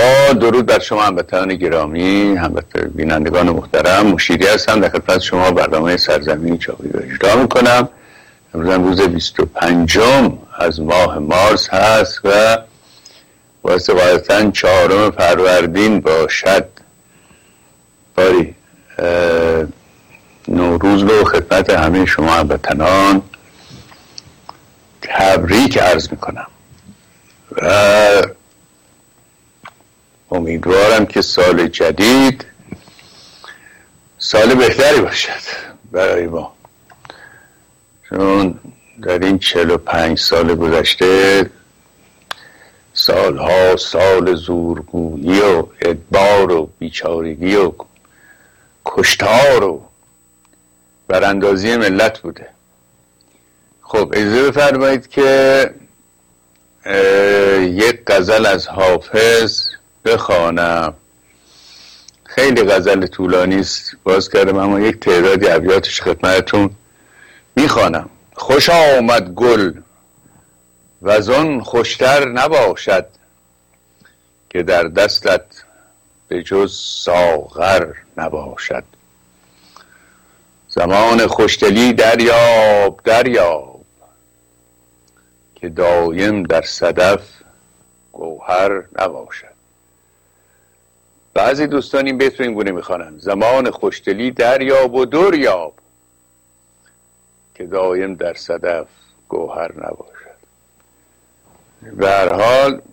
با درود بر شما هموطنان گرامی، بینندگان محترم، مشیری هستم در خدمت شما برنامه سرزمین چاپی رو اجرا میکنم. امروز روز 25 از ماه مارس هست و واسه قاعدتا 4 فروردین باشد. باری نوروز رو خدمت همه شما هموطنان تبریک عرض میکنم و امیدوارم که سال جدید سال بهتری باشد برای ما، چون در این 45 سال گذشته سالها سال زورگویی و ادبار و بیچارگی و کشتار و براندازی ملت بوده. خب اجازه بفرمایید که یک غزل از حافظ بخوانم. خیلی غزل طولانی است، باز کردم اما یک تعدادی ابیاتش خدمتتون میخوانم. خوش آمد گل و زن خوشتر نباشد، که در دستت به جز ساغر نباشد. زمان خوشدلی دریاب دریاب، که دایم در صدف گوهر نباشد. بعضی دوستان این بیت رو این گونه میخوانن: زمان خوشدلی دریاب و دریاب، که دایم در صدف گوهر نباشد. به هر حال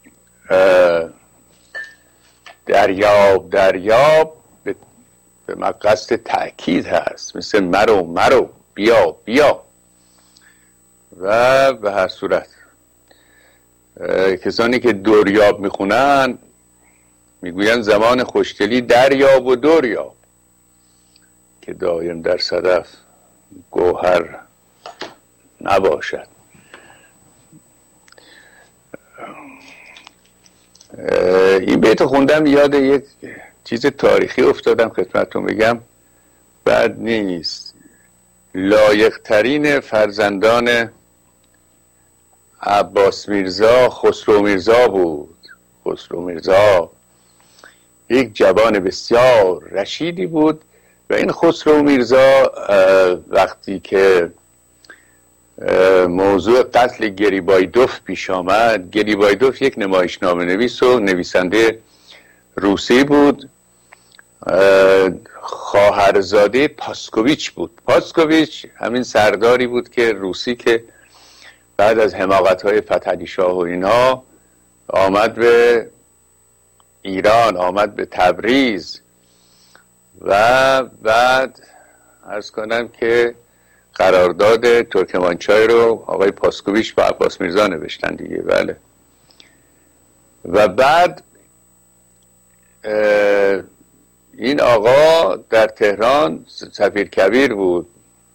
دریاب دریاب به مقصد تأکید هست، مثل مرو بیا بیا. و به هر صورت کسانی که دریاب میخونن میگوین زمان خوشدلی دریاب و دریاب، که دایم در صدف گوهر نباشد. این بیت خوندم یاد یک چیز تاریخی افتادم خدمتتون بگم، بد نیست. لایق ترین فرزندان عباس میرزا خسرو میرزا بود. خسرو میرزا یک جوان بسیار رشیدی بود و این خسرو میرزا وقتی که موضوع قتل گریبایدوف پیش آمد، گریبایدوف یک نمایشنامه نویس و نویسنده روسی بود، خواهرزاده پاسکوویچ بود. پاسکوویچ همین سرداری بود که روسی که بعد از حماقت‌های فتحعلی شاه و اینا آمد به ایران، آمد به تبریز و بعد عرض کنم که قرارداد ترکمانچای رو آقای پاسکوویچ با عباس میرزا نوشتن دیگه. بله. و بعد این آقا در تهران سفیر کبیر بود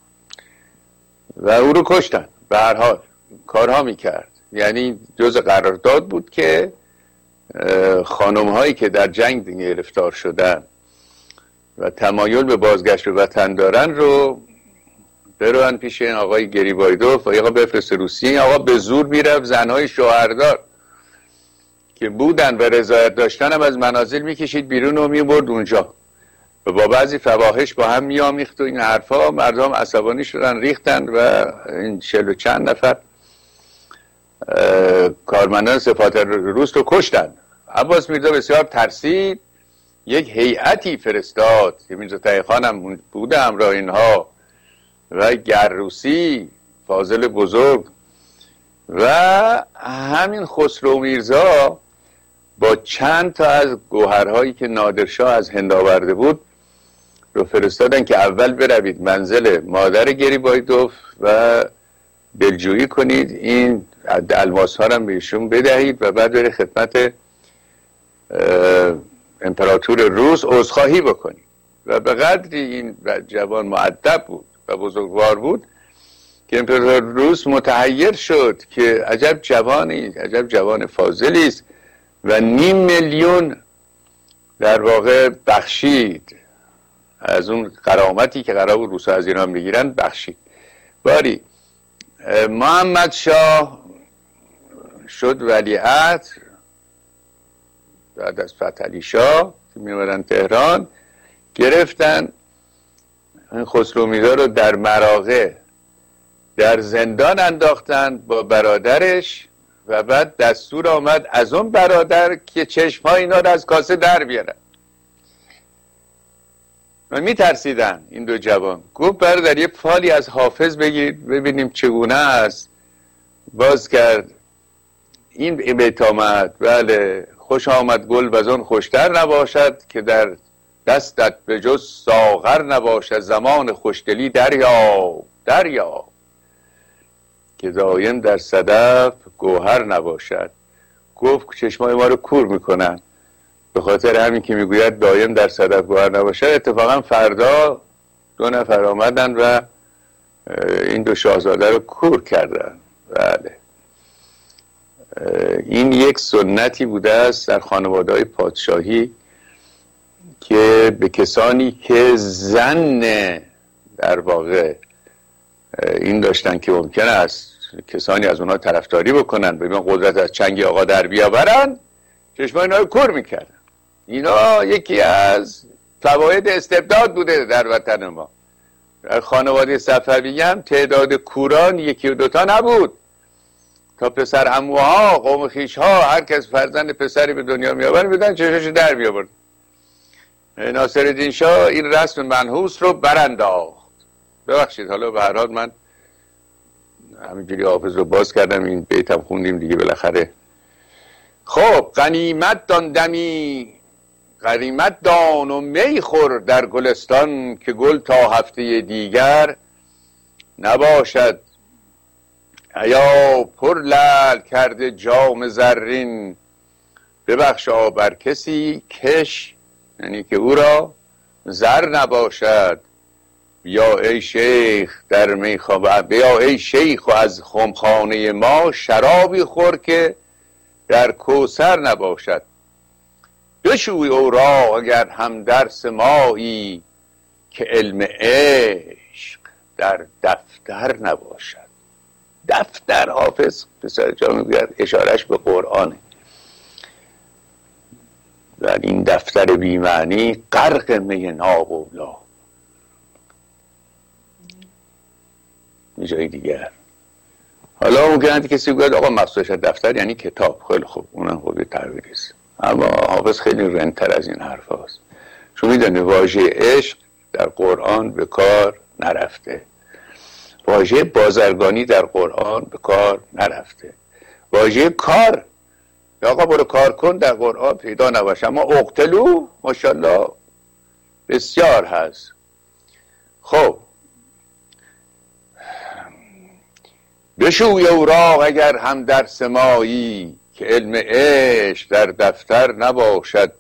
و او رو کشتن. به هر حال کارها میکرد، یعنی جز قرارداد بود که خانم هایی که در جنگ گرفتار شدن و تمایل به بازگشت به وطن دارن رو بروان پیش این آقای گریبایدوف و آقا بفرست روسیه. این آقا به زور میرفت زنهای شوهردار که بودن و رضایت داشتن هم از منازل میکشید بیرون و میبرد اونجا و با بعضی فواحش با هم میامیخت و این حرفا. مردم عصبانی شدن، ریختن و این 40 و چند نفر کارمندان سپاه روس رو کشتن. عباس میرزا بسیار ترسید، یک هیئتی فرستاد که میرزا تقی خان هم بوده همراه اینها و گروسی فاضل بزرگ و همین خسرو میرزا با چند تا از گوهرهایی که نادرشاه از هند آورده بود رو فرستادن که اول بروید منزل مادر گریبایدوف و دلجویی کنید، این الماس ها رو بهشون بدهید و بعد برید خدمت امپراتور روس عذرخواهی بکنید. و به قدری این جوان مؤدب بود و بزرگوار بود که امپراتور روس متحیر شد که عجب جوانی، عجب جوان فاضلی است و 500,000 در واقع بخشید از اون غرامتی که قرار بود روس‌ها از ایران بگیرن، بخشید. باری محمد شاه شد ولیعهد بعد از فتحعلی شاه که می‌آمدن تهران، گرفتن این خسرو میرزا رو در مراغه در زندان انداختن با برادرش و بعد دستور آمد از اون برادر که چشم‌های اینا رو از کاسه در بیارن و میترسیدن این دو جوان. گفت برادر یه فالی از حافظ بگیر ببینیم چگونه است. باز کرد این بیت آمد: بله خوش آمد گل وزان خوشتر نباشد که در دستت به جز ساغر نباشد، زمان خوشدلی دریا که دایم در صدف گوهر نباشد. گفت چشمای ما رو کور میکنن، به خاطر همین که میگوید دایم در صدف گوهر نباشد. اتفاقا فردا 2 نفر آمدن و این 2 شاهزاده رو کور کردن. بله این یک سنتی بوده است در خانواده‌های پادشاهی که به کسانی که زن در واقع این داشتن که ممکن است کسانی از اونها طرفداری بکنن، ببین قدرت از چنگ آقا در بیاورن، چشمای اینا رو کور میکردن. اینا یکی از فواید استبداد بوده در وطن ما. در خانواده صفوی هم تعداد کوران 1 و 2 تا نبود، تا پسر عموها قوم خیشها هر کس فرزند پسری به دنیا می آورد بدن چشمش در می آورد. ناصرالدین شاه این رسم منحوس رو برانداخت. ببخشید حالا به هر حال من همینجوری حافظ رو باز کردم، این بیت هم خوندیم دیگه بالاخره. خب غنیمت دان دمی، غنیمت دان و می خور در گلستان، که گل تا هفته دیگر نباشد. ایا پر لعل کرده جام زرین، ببخشا بر کسی کش، یعنی که او را زر نباشد. بیا ای شیخ در میخواه، بیا ای شیخ و از خمخانه ما، شرابی خور که در کوثر نباشد. بشوی اوراق اگر هم درس مایی، که علم عشق در دفتر نباشد. دفتر حافظ پسر جا میگوید اشارش به قرآنه. و این دفتر بیمعنی غرق می نابولا. یه جای دیگر حالا ممکنه کسی بگوید آقا مقصودش دفتر یعنی کتاب. خیلی خوب، اونم خوبی تعبیریست، اما حافظ خیلی رنتر از این حرف هست. چون میدونه واژه عشق در قرآن به کار نرفته، واژه بازرگانی در قرآن به کار نرفته، واژه کار آقا برو کار کن در قرآن پیدا نباشه، اما اقتلو ماشاءالله بسیار هست. خب بشوی اوراق اگر هم در سمایی، که علم عشق در دفتر نباشد.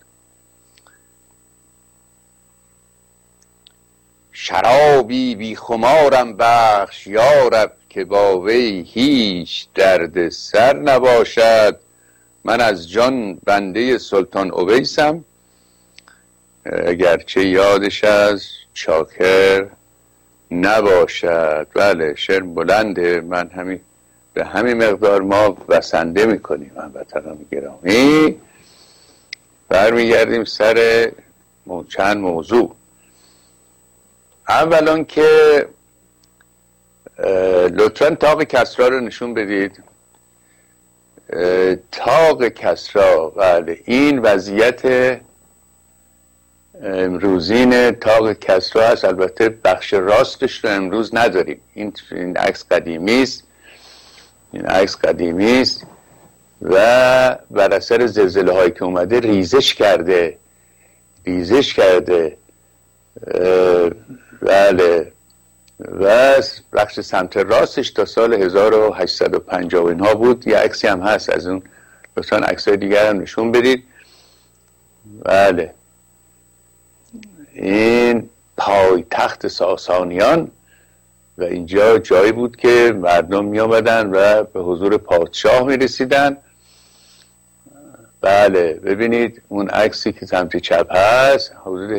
شرابی بی خمارم بخش یارب، که با وی هیچ درد سر نباشد. من از جان بنده سلطان اویسم، اگرچه یادش از چاکر نباشد. بله شعر بلنده، من همین به همین مقدار ما بسنده میکنیم. هموطنان گرامی برمیگردیم سر چند موضوع. اولا که لطفاً طاق کسرا رو نشون بدید. طاق کسرا، بله این وضعیت امروزین طاق کسرا هست. البته بخش راستش رو امروز نداریم. این عکس قدیمی است، این عکس قدیمی است و بر اثر زلزله هایی که اومده ریزش کرده. بله و بخش سمت راستش تا سال 1850 اینها بود. یه عکسی هم هست از اون، لطفاً عکسای دیگر هم نشون بدید. بله این پایتخت ساسانیان و اینجا جایی بود که مردم می آمدن و به حضور پادشاه می رسیدن. بله ببینید اون عکسی که سمت چپ هست حدود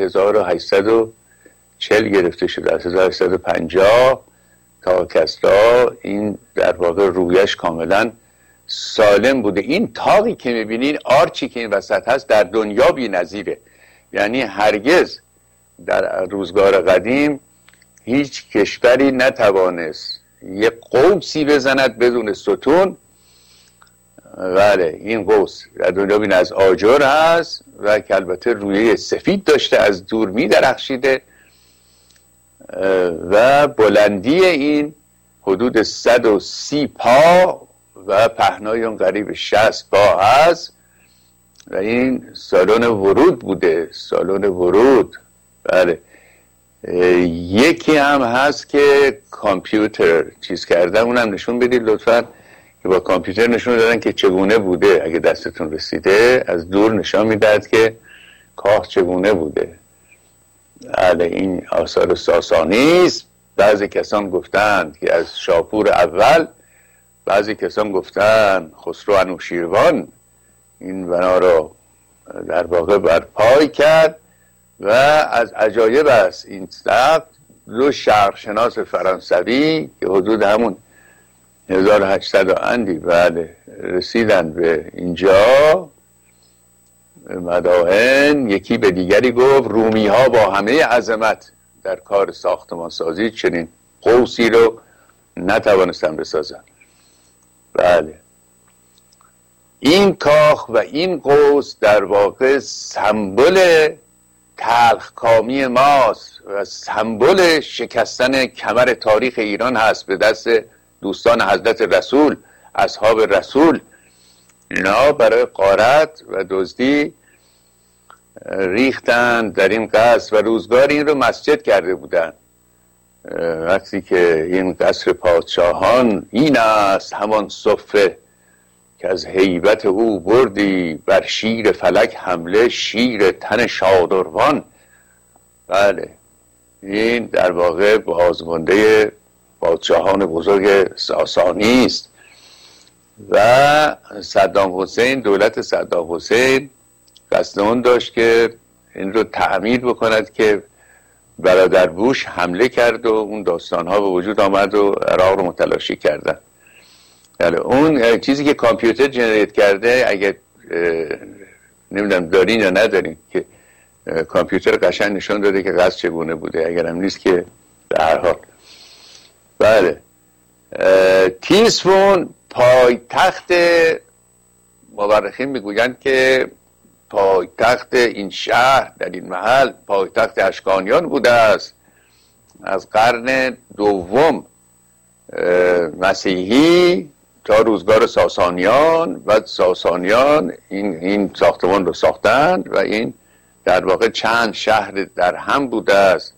1840 گرفته شده، از 1850 تا کسرا. این در واقع رویش کاملا سالم بوده. این تاقی که میبینین، آرچی که این وسط هست، در دنیا بی نظیره. یعنی هرگز در روزگار قدیم هیچ کشوری نتوانست یک قوسی بزند بدون ستون. بله، این قوس در دنیا بین از آجر هست و که البته رویه سفید داشته، از دور می درخشیده و بلندی این حدود 130 پا و پهنای اون قریب 60 پا هست و این سالن ورود بوده، سالن ورود. بله، یکی هم هست که کامپیوتر چیز کردن، اونم نشون بدید لطفاً، که با کامپیوتر نشون دادن که چگونه بوده. اگه دستتون رسیده از دور نشان میداد که کاخ چگونه بوده. بله، این آثار ساسانی است. بعضی کسان گفتند که از شاپور اول، بعضی کسان گفتند خسرو انوشیروان این بنا را در واقع برپای کرد. و از عجایب است این سقف، دو شرقشناس فرانسوی که حدود همون 1800 اندی بله رسیدن به اینجا مدائن، یکی به دیگری گفت رومی ها با همه عظمت در کار ساختمان سازی چنین قوسی رو نتوانستن بسازن. بله، این کاخ و این قوس در واقع سمبل تلخکامی ماست و سمبل شکستن کمر تاریخ ایران هست به دست دوستان حضرت رسول، اصحاب رسول. اینا برای غارت و دزدی ریختن در این قصر و روزگار این رو مسجد کرده بودن. وقتی که این قصر پادشاهان این است همان صفه که از هیبت او بردی بر شیر فلک حمله، شیر تن شادروان. بله، این در واقع بازمانده پادشاهان بزرگ ساسانی است. و صدام حسین، دولت صدام حسین قصد اون داشت که این رو تعمیر بکند که برادر بوش حمله کرد و اون داستانها به وجود آمد و عراق رو متلاشی کردن. یعنی اون چیزی که کامپیوتر جنریت کرده، اگه نمیدونم دارین یا ندارین، که کامپیوتر قشنگ نشون داده که قصد چگونه بوده، اگرم نیست که به هر حال. بله، تیسفون پایتخت، مورخین میگویند که پایتخت این شهر در این محل پایتخت اشکانیان بوده است. از قرن دوم مسیحی تا روزگار ساسانیان و ساسانیان این ساختمان رو ساختند و این در واقع چند شهر در هم بوده است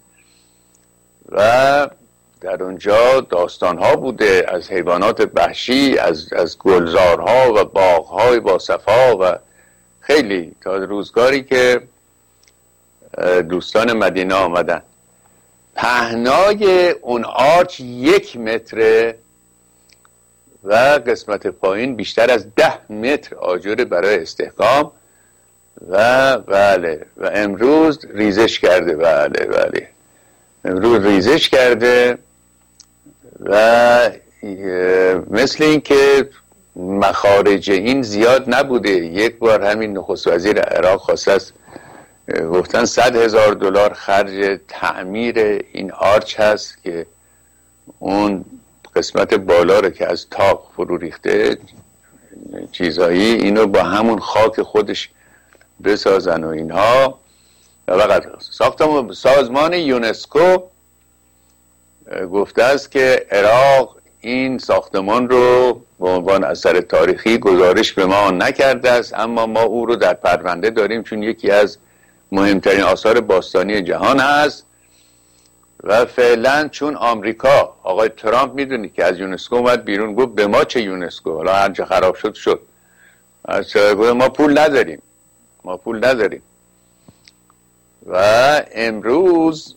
و در اونجا داستانها بوده از حیوانات وحشی، از گلزارها و باغهای با صفا و خیلی تا روزگاری که دوستان مدینه آمدن. پهنای اون آرچ 1 متره و قسمت پایین بیشتر از 10 متر آجر برای استحکام و بله و امروز ریزش کرده. بله امروز ریزش کرده و مثل این که مخارج این زیاد نبوده. یک بار همین نخست وزیر عراق خواسته است، گفتن $100,000 خرج تعمیر این آرچ هست که اون قسمت بالا رو که از طاق فرو ریخته چیزایی اینو با همون خاک خودش بسازن و اینها. و فقط سازمان یونسکو گفته است که عراق این ساختمان رو به عنوان اثر تاریخی گزارش به ما نکرده است، اما ما او رو در پرونده داریم چون یکی از مهمترین آثار باستانی جهان هست. و فعلا چون آمریکا، آقای ترامپ میدونی که از یونسکو اومد بیرون، گفت به ما چه یونسکو، حالا هرچه خراب شد. ما پول نداریم. و امروز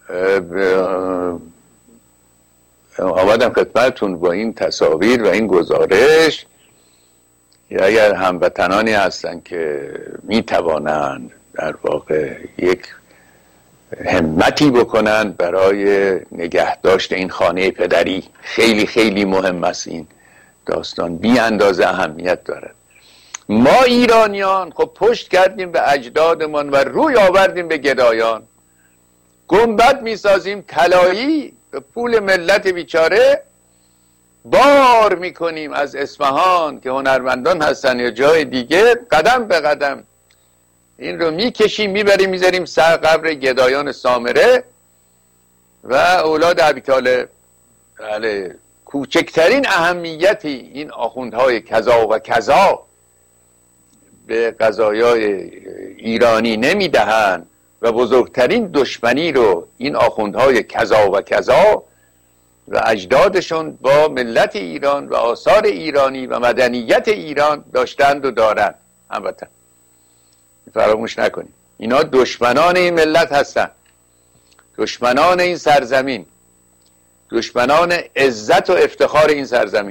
آمدم خدمتتون با این تصاویر و این گزارش. اگر هموطنانی هستن که میتوانند در واقع یک همتی بکنن برای نگهداشت این خانه پدری، خیلی خیلی مهم است این داستان بی اندازه اهمیت دارد. ما ایرانیان خب پشت کردیم به اجدادمان و روی آوردیم به گدایان، گنبد میسازیم طلایی به پول ملت بیچاره، بار میکنیم از اصفهان که هنرمندان هستن یا جای دیگه، قدم به قدم این رو میکشیم میبریم میذاریم سر قبر گدایان سامره و اولاد ابیطالب. بله، کوچکترین اهمیتی این آخوندهای کذا و کذا به قضایای ایرانی نمیدهند و بزرگترین دشمنی رو این آخوندهای کذا و کذا و اجدادشون با ملت ایران و آثار ایرانی و مدنیت ایران داشتند و دارند. البته فراموش نکنیم اینا دشمنان این ملت هستند، دشمنان این سرزمین، دشمنان عزت و افتخار این سرزمین،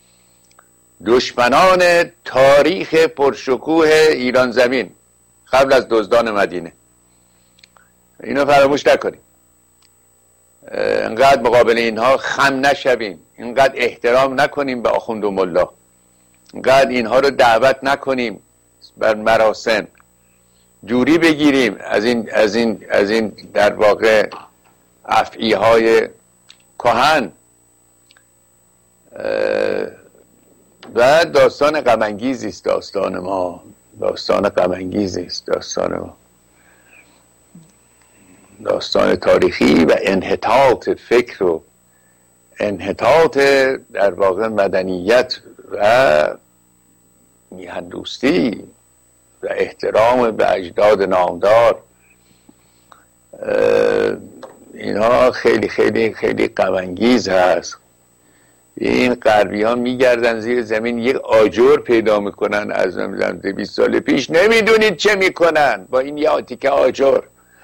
دشمنان تاریخ پرشکوه ایران زمین قبل از دزدان مدینه. اینو فراموش نکنیم. اینقدر مقابل اینها خم نشویم، اینقدر احترام نکنیم به آخوند و ملا، اینقدر اینها رو دعوت نکنیم بر مراسم، دوری بگیریم از این در واقع افعی های کهن. و داستان غم انگیزی است داستان ما، داستان غم انگیزی است داستان ما، داستان تاریخی و انحطاط فکر و انحطاط در واقع مدنیت و میهندوستی و احترام به اجداد نامدار. اینها خیلی خیلی خیلی غم انگیز هست. این غربیان میگردن زیر زمین یک آجر پیدا میکنن از نمیدونم 200 سال پیش، نمیدونید چه میکنن با این یه تیکه آجر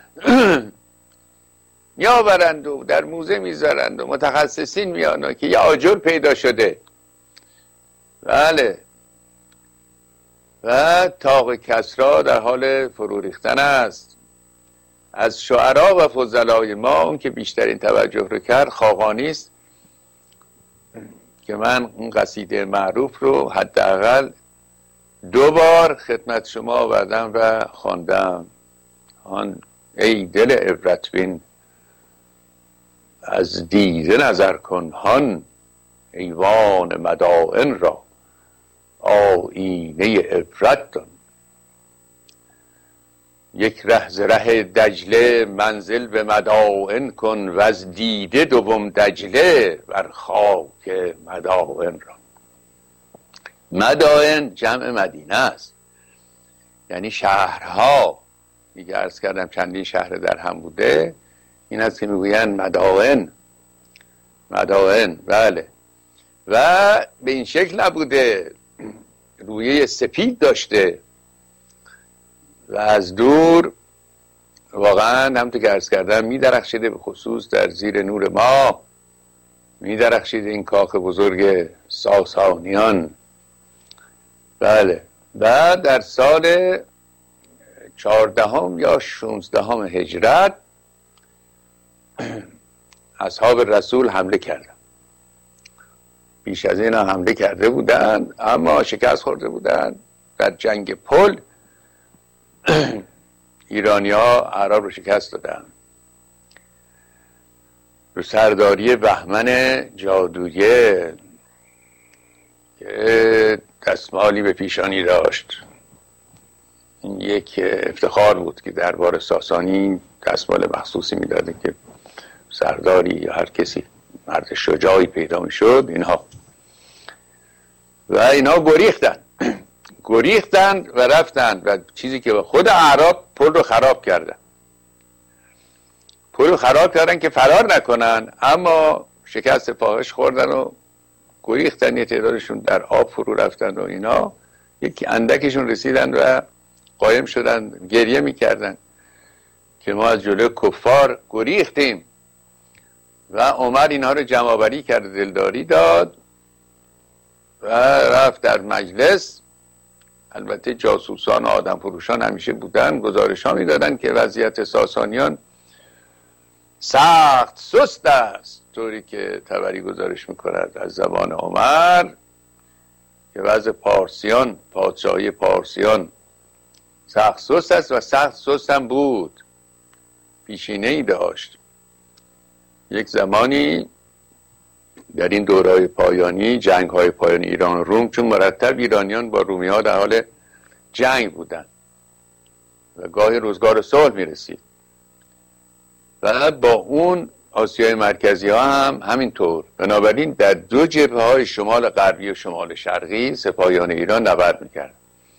میآورند و در موزه میذارند و متخصصین میان که یه آجر پیدا شده. بله، و طاق کسری در حال فرو ریختن است. از شعرا و فضلای ما اون که بیشترین توجه رو کرد خاقانی است که من اون قصیده معروف رو حداقل 2 بار خدمت شما آوردم و خواندم. آن ای دل عبرت بین از دیده نظر کن، هان ایوان مدائن را آیینه عبرت دان. یک ره ز ره دجله منزل به مدائن کن، و از دیده دوم دجله بر خاک مدائن را. مدائن جمع مدینه است، یعنی شهرها. دیگه عرض کردم چندین شهر در هم بوده، این است که میگوین مدائن. مدائن، بله. و به این شکل نبوده، رویه سپید داشته و از دور واقعا همونطور که عرض کردم میدرخشیده، به خصوص در زیر نور ماه میدرخشیده این کاخ بزرگ ساسانیان. بله. و در سال 14 یا 16 هجرت اصحاب رسول حمله کردن. پیش از این حمله کرده بودن اما شکست خورده بودن در جنگ پل. ایرانی ها اعراب رو شکست دادن. رو سرداری بهمن جادویه که دستمالی به پیشانی داشت. این یک افتخار بود که دربار ساسانی دستمال مخصوصی میداده که سرداری یا هر کسی مرد شجاعی پیدا میشد اینها. و اینها گریختند و رفتند و چیزی که خود اعراب پل رو خراب کردن. پل رو خراب کردن که فرار نکنن، اما شکست فاحش خوردن و گریختن. یه تعدادشون در آب فرو رفتن و اینا، یکی اندکشون رسیدن و قایم شدن، گریه میکردن که ما از جلوی کفار گریختیم. و عمر اینها رو جمع آوری کرد، دلداری داد و رفت در مجلس. البته جاسوسان و آدم فروشان همیشه بودن، گزارش ها میدادن که وضعیت ساسانیان سخت سست است، طوری که طبری گزارش میکند از زبان عمر که وضع پارسیان، پادشاهی پارسیان سخت سست است و سخت سست هم بود، پیشینه ای داشت. یک زمانی در این دورهای پایانی، جنگ های پایانی ایران و روم، چون مرتب ایرانیان با رومی ها در حال جنگ بودن و گاهی روزگار صلح می رسید و با اون آسیای مرکزی ها هم همینطور. بنابراین در دو جبهه های شمال غربی و شمال شرقی سپاهیان ایران نبرد میکرد.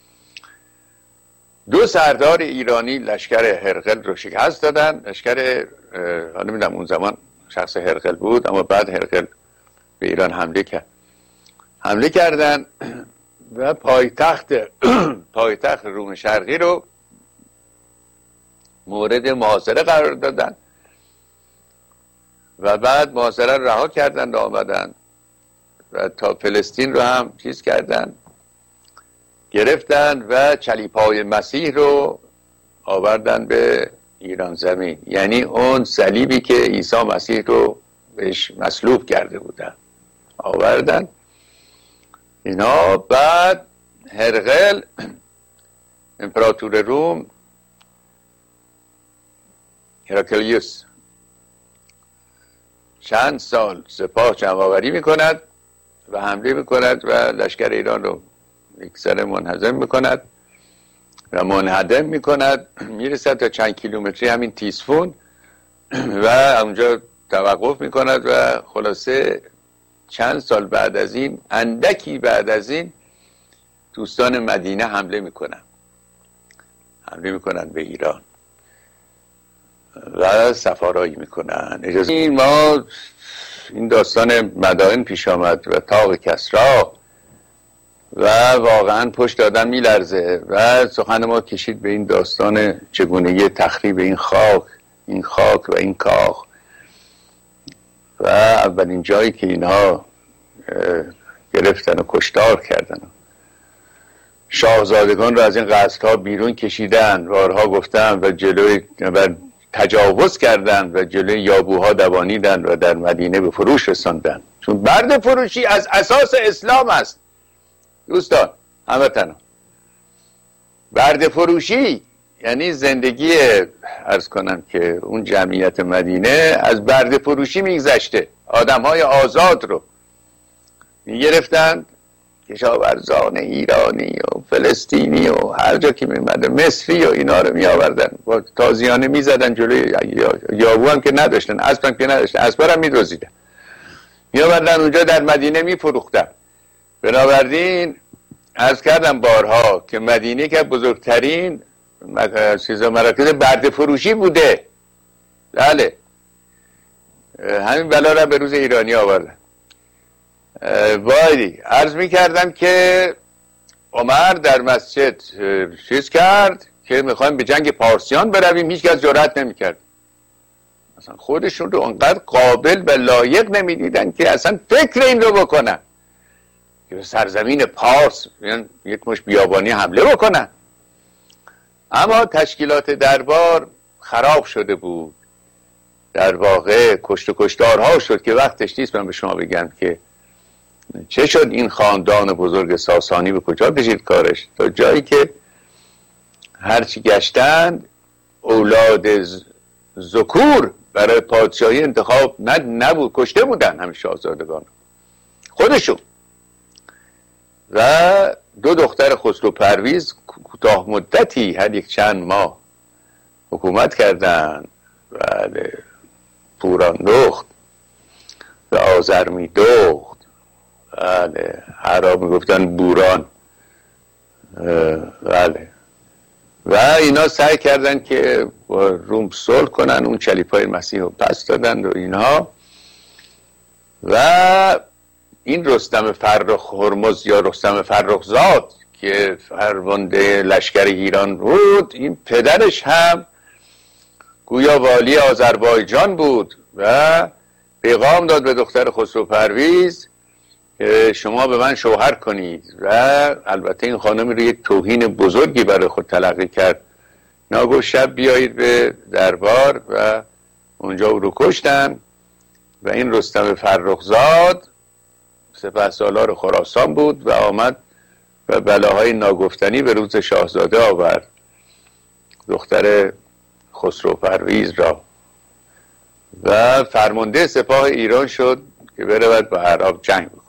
دو سردار ایرانی لشکر هرقل رو شکست دادن. لشکر حالا نمیدونم اون زمان شخص هرقل بود، اما بعد هرقل به ایران حمله کردن و پایتخت روم شرقی رو مورد محاصره قرار دادن و بعد محاصره رها کردن و آمدن و تا فلسطین رو هم چیز کردن، گرفتن و چلیپای مسیح رو آوردن به ایران زمین، یعنی اون صلیبی که عیسی مسیح رو بهش مصلوب کرده بودن آوردن اینا. بعد هرقل امپراتور روم، هراکلیوس، چند سال سپاه جمع‌آوری میکند و حمله میکند و لشکر ایران رو یک سره منهزم میکند و منهدم میکند، میرسد تا چند کیلومتری همین تیسفون و اونجا توقف میکند و خلاصه چند سال بعد از این، اندکی بعد از این، دوستان مدینه حمله میکنن به ایران و سفارایی میکنن. اجازه ما این داستان مدائن پیش آمد و طاق کسری و واقعا پشت آدم میلرزه و سخن ما کشید به این داستان چگونگی تخریب این خاک و این کاخ و اولین جایی که اینها گرفتن و کشتار کردن، شاهزادگان را از این قصرها بیرون کشیدن، بارها گفتن، و جلوی و تجاوز کردن و جلوی یابوها دوانیدن و در مدینه به فروش رساندن، چون برد فروشی از اساس اسلام است. دوستان هموطنان، برد فروشی یعنی زندگی، عرض کنم که اون جمعیت مدینه از برد فروشی میگذشته. آدم‌های آزاد رو میگرفتند، کشاورزان ایرانی و فلسطینی و هر جا که میمده، مصری و اینا رو میآوردن، با تازیانه میزدن جلوی یابو هم که نداشتن، اسب هم که نداشتن، اسبا هم میدزدیدن، میآوردن اونجا در مدینه میفروختن. بنابراین عرض کردم بارها که مدینه که بزرگترین مراکز برده فروشی بوده. بله، همین بلا را به روز ایرانی آوردن. وایدی عرض می کردم که عمر در مسجد چیز کرد که میخوایم به جنگ پارسیان برویم، هیچ کس جرأت نمی کرد. اصلا خودشون رو انقدر قابل و لایق نمی دیدن که اصلا فکر این رو بکنن که به سرزمین پارس یک مش بیابانی حمله بکنن. اما تشکیلات دربار خراب شده بود، در واقع کشت و کشتارها شد که وقتش نیست من به شما بگم که چه شد. این خاندان بزرگ ساسانی به کجا کشید کارش، تا جایی که هرچی گشتند اولاد ذکور برای پادشاهی انتخاب نبود، کشته بودن همه شاهزادگان خودشون. و دو دختر خسرو پرویز کوتاه مدتی، هر یک چند ماه حکومت کردند. بله، پوران دخت و آزرمی دخت، بله، هرا میگفتن بوران، بله، و اینا سعی کردن که با روم صلح کنن، اون چلیپای مسیح رو پس دادن و اینها. و این رستم فرخ هرمز یا رستم فرخزاد که فرمانده لشکر ایران بود، این پدرش هم گویا والی آذربایجان بود و پیغام داد به دختر خسرو پرویز که شما به من شوهر کنید. و البته این خانمی رو یک توهین بزرگی برای خود تلقی کرد. ناگو شب بیایید به دربار و اونجا او رو کشتن. و این رستم فرخزاد سپهسالار خراسان بود و آمد و بلاهای ناگفتنی به روز شاهزاده آورد، دختر خسرو پرویز را، و فرمانده سپاه ایران شد که برود با اعراب جنگ بکنه.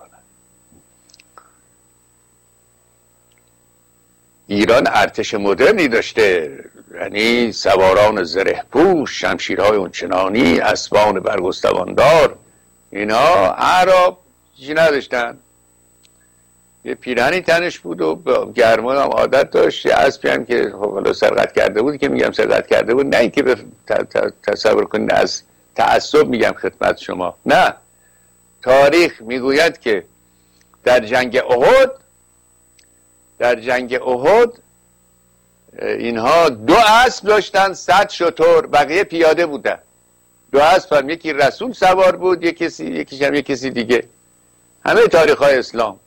ایران ارتش مدرنی داشته، یعنی سواران زره پوش، شمشیرهای اونچنانی، اسبان برگستواندار. اینا اعراب چیزی نداشتن، یه پیرهنی تنش بود و گرما هم عادت داشت، یه اسبی هم که حالا سرقت کرده بود، که میگم سرقت کرده بود نه اینکه تصور کنید از تعصب میگم خدمت شما، نه، تاریخ میگوید که در جنگ احد اینها 2 اسب داشتن، 100 شتر، بقیه پیاده بودن. 2 اسب هم یکی رسول سوار بود، یکیش هم یک کسی دیگه. همه تاریخ‌های اسلام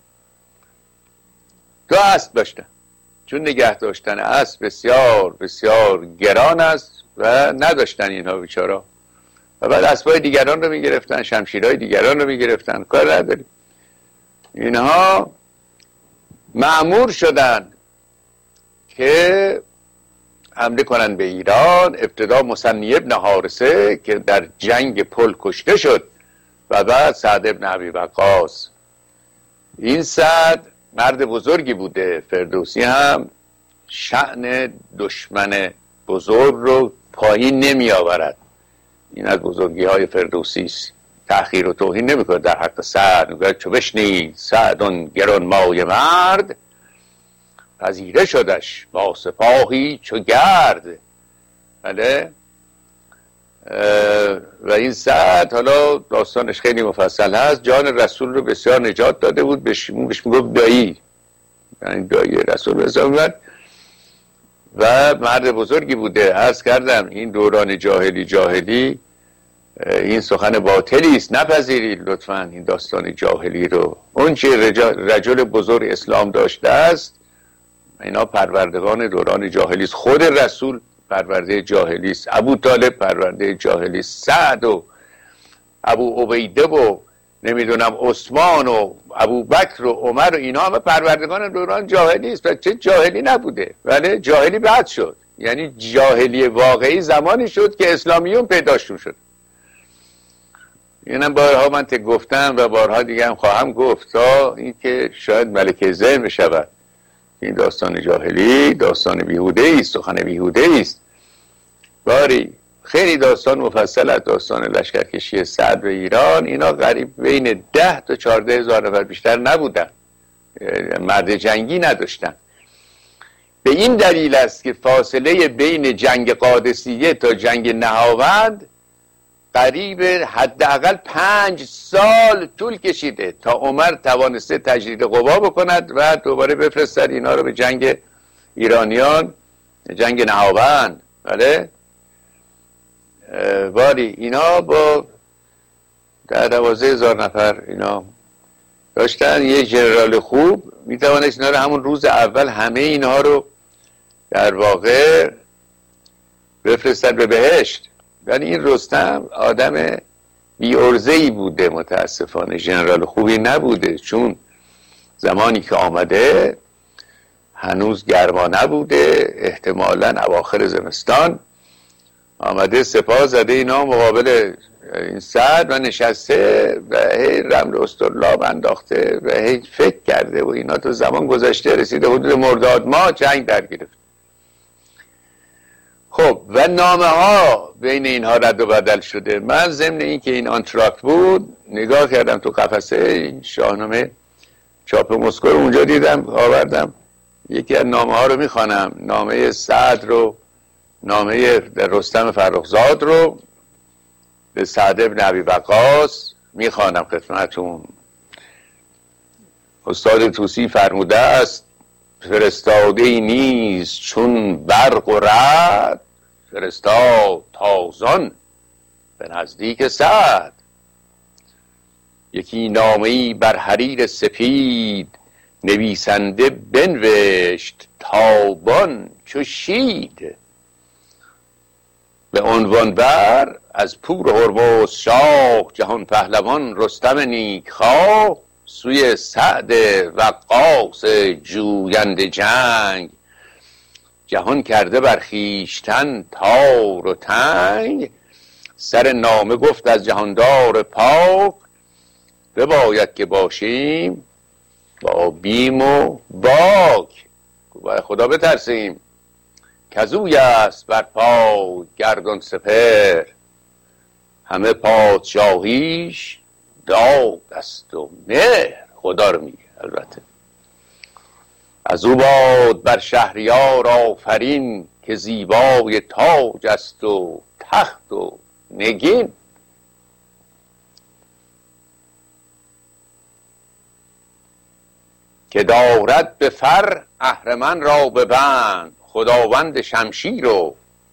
2 اسب داشتن، چون نگه داشتن اسب بسیار بسیار گران است و نداشتن اینها بیچارا، و بعد اسبای دیگران رو میگرفتن، شمشیرهای دیگران رو میگرفتن. کار نداریم. اینها مأمور شدن که حمله کنن به ایران. ابتدا مثنی ابن حارثه که در جنگ پل کشته شد، و بعد سعد ابن ابی وقاص. این سعد مرد بزرگی بوده. فردوسی هم شأن دشمن بزرگ رو پایین نمی آورد. این از بزرگی های فردوسی است. تأخیر و توهین نمی کنه در حق سعد. میگه چو بشنید سعدون گران مایه مرد، پذیره شدش با سپاهی چو گرد. بله. و این سعد حالا داستانش خیلی مفصل هست. جان رسول رو بسیار نجات داده بود. بهش میگفت دایی، یعنی دایی رسول بزن. و مرد بزرگی بوده. عرض کردم این دوران جاهلی این سخن باطلی است، نپذیرید لطفاً این داستان جاهلی رو. اون چه رجل بزرگ اسلام داشته است، اینا پروردگان دوران جاهلی است. خود رسول پرورده جاهلی است، ابو طالب پرورده جاهلی است، سعد و ابو عبیده و نمیدونم عثمان و ابو بکر و عمر و اینا همه پروردگان دوران جاهلی است. و چه جاهلی نبوده، ولی جاهلی بعد شد. یعنی جاهلی واقعی زمانی شد که اسلامیون پیداشون شد. اینم بارها من گفتم و بارها دیگه هم خواهم گفت، تا اینکه شاید ملکه ذهن بشود. این داستان جاهلی داستان بیهوده است، سخن بیهوده است. باری خیلی داستان مفصل از داستان لشکرکشی سعد به ایران. اینا قریب بین 10 تا 14 هزار نفر، بیشتر نبودن، مرد جنگی نداشتن. به این دلیل است که فاصله بین جنگ قادسیه تا جنگ نهاوند قریب حداقل 5 سال طول کشیده تا عمر توانسته تجدید قوا بکند و دوباره بفرستد اینا رو به جنگ ایرانیان، جنگ نهاوند. بله. باری اینا با 12,000 نفر اینا داشتن. یه ژنرال خوب میتوانست اینا رو همون روز اول همه اینها رو در واقع بفرستد به بهشت. ولی این رستم آدم بی‌عرضه‌ای بوده، متاسفانه ژنرال خوبی نبوده، چون زمانی که آمده هنوز گرما نبوده، احتمالاً اواخر زمستان آمده، سپاه زده اینا مقابل این سعد و نشسته و هی رمل استرلاب انداخته و هی فکر کرده و اینا. تو زمان گذشته رسیده حدود مرداد ماه جنگ در گرفت. خب و نامه ها بین اینها رد و بدل شده. من ضمن این که این آنتراکت بود نگاه کردم تو قفسه این شاهنامه چاپ مسکو رو اونجا دیدم، آوردم. یکی از نامه ها رو میخوانم، نامه سعد رو، نامه رستم فرخزاد رو به سعد ابن ابی وقاص میخوانم خدمتتون. استاد طوسی فرموده است فرستاده ای نیست چون برق و رعد، فرستاد تازان به نزدیک سعد. یکی نامه‌ای بر حریر سپید، نویسنده بنوشت تابان چو شید. به عنوان بر از پور هرمز شاه، جهان پهلوان رستم نیک خواه. سوی سعد وقاص جویند جنگ، جهان کرده بر خویشتن تار و تنگ. سر نامه گفت از جهاندار پاک، بباید که باشیم با بیم و باک. باید خدا بترسیم کزوی است بر پای گردان سپر، همه پادشاهیش داد است و مهر. خدا رو میگه البته. از او باد بر شهریار آفرین، که زیبای تاج است و تخت و نگین. که دارد به فر اهرمن را ببند، خداوند شمشیر و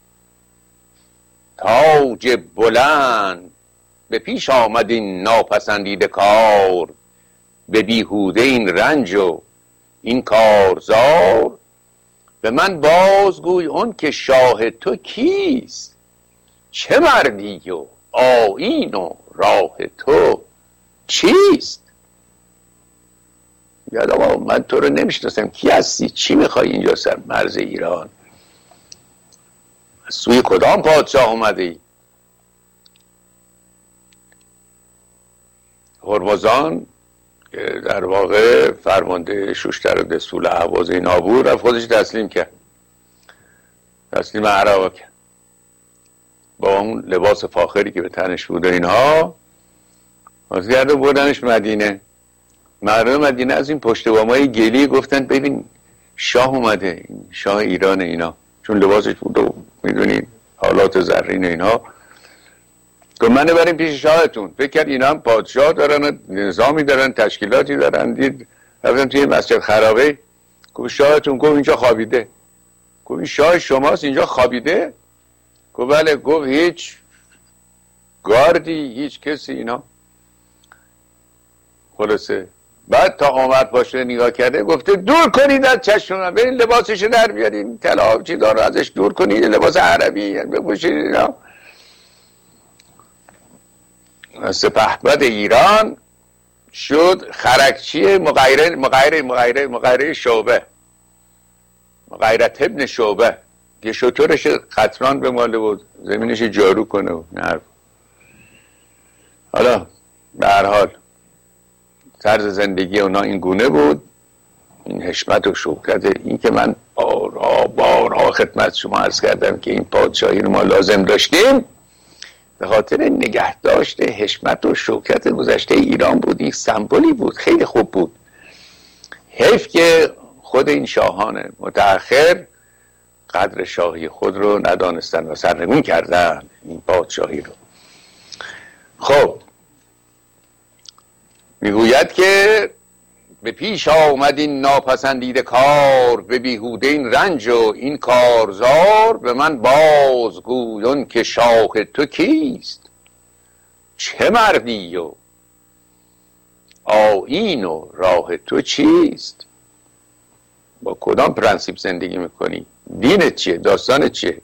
تاج بلند. به پیش آمد این ناپسندیده کار، به بیهوده این رنج و این کارزار. به من بازگوی اون که شاه تو کیست، چه مردی و آیین و راه تو چیست؟ یاد آقا من تو رو نمیشناسم، کی هستی؟ چی میخوای اینجا سر مرز ایران؟ از سوی کدام پادشاه اومده ای؟ هرمزان که در واقع فرمانده شوشتر و دستور اهواز اینا بود، رفت خودش تسلیم کرد، تسلیم عراق کرد با اون لباس فاخری که به تنش بود و اینها. از گرده بردنش مدینه. مردم مدینه از این پشت بامای گلی گفتن ببین شاه اومده، شاه ایران اینا، چون لباسش بود و میدونین حالات زرین اینها. که منو بریم پیش شاهتون. فکر کرد اینا هم پادشاه دارن، نظامی دارن، تشکیلاتی دارن. دید رفتن توی مسجد خرابه، گفت شاهتون. گفت اینجا خوابیده. گفت این شاه شماست اینجا خوابیده؟ گفت بله. گفت هیچ گاردی، هیچ کسی اینا. خلاصه بعد تا آمد باشه نگاه کرده، گفته دور کنید از چشم من، برین لباسشو در بیارین، طلا چیزا رو ازش دور کنید، لباس عربی بپوشید اینا. سپهبد ایران شد خرکچی مغیره شعبه، مغیرت ابن شعبه، که شطورش قطران به ماله بود، زمینش جارو کنه و نرف. حالا به هر حال طرز زندگی اونا این گونه بود. این حشمت و شوکت، این که من بارها خدمت شما عرض کردم که این پادشاهی رو ما لازم داشتیم به خاطر نگهداشت حشمت و شوکت گذشته ایران بود. این سمبولی بود، خیلی خوب بود. حیف که خود این شاهان متأخر قدر شاهی خود رو ندانستن و سرنگون کردن این پادشاهی رو. خب میگوید که به پیش آمد این ناپسندیده کار، به بیهوده این رنج و این کارزار. به من بازگویان که شاه تو کیست، چه مردی و آیین و راه تو چیست؟ با کدام پرنسیپ زندگی میکنی؟ دینت چیه؟ داستانت چیه؟